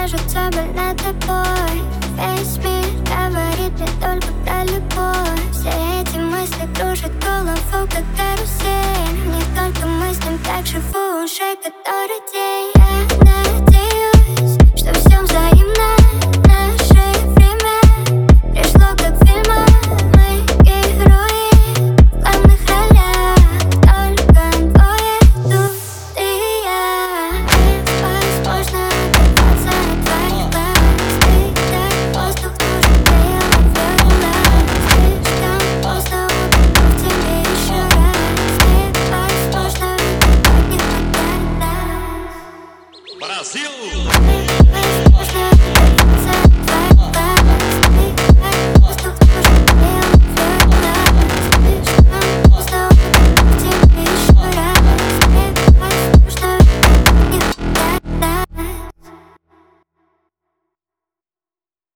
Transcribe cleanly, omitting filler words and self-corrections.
кажутся больно тобой. Весь мир говорит не только про любовь. Все эти мысли кружат голову, как карусель. Не только мыслям, так живу уже который день.